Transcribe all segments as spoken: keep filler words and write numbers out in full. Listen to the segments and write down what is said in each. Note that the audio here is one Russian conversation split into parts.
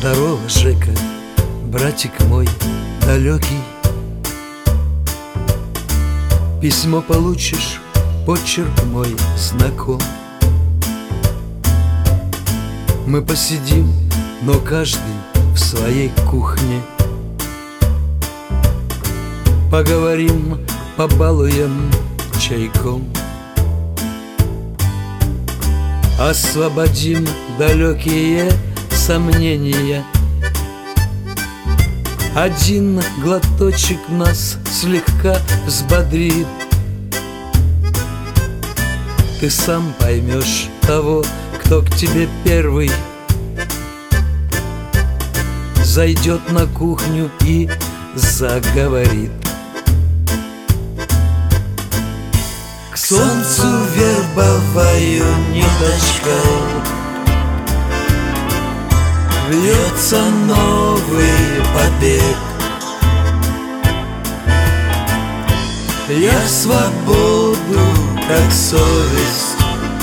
Здорово, Жека, братик мой далекий. Письмо получишь, почерк мой знаком. Мы посидим, но каждый в своей кухне. Поговорим, побалуем чайком. Освободим далекие сомнения. Один глоточек нас слегка взбодрит. Ты сам поймешь того, кто к тебе первый зайдет на кухню и заговорит. К солнцу вербовою ниточкой вьется новый побег. Я свободу, как совесть,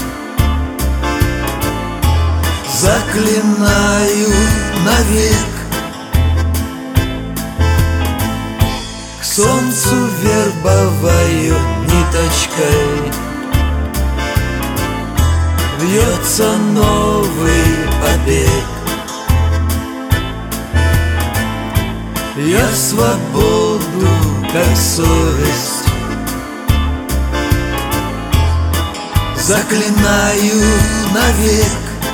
заклинаю навек. К солнцу вербовою ниточкой вьется новый побег. Я свободу, как совесть, заклинаю навек.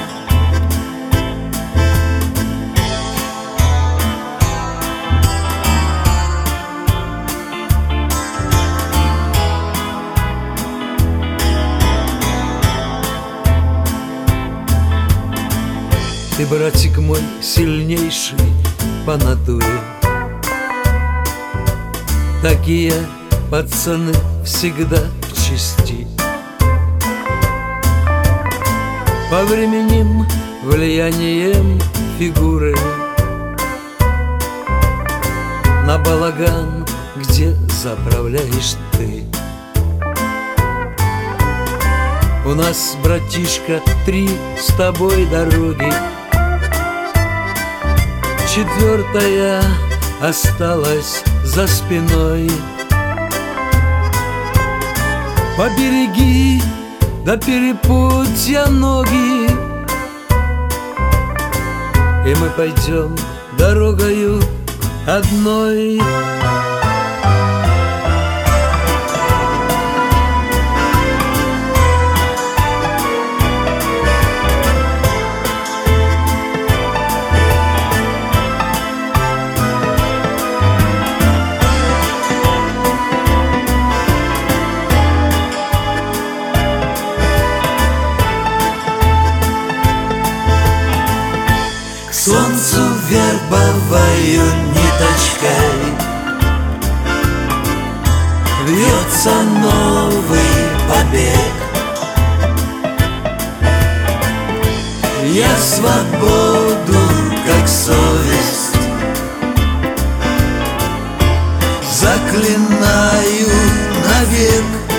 Ты, братик мой, сильнейший по натуре. Такие пацаны всегда в чести. Повременим влиянием фигуры на балаган, где заправляешь ты. У нас, братишка, три с тобой дороги. Четвертая осталась за спиной. Побереги до перепутья ноги, и мы пойдем дорогою одной. К солнцу вербовою ниточкой вьется новый побег. Я свободу, как совесть, заклинаю навек.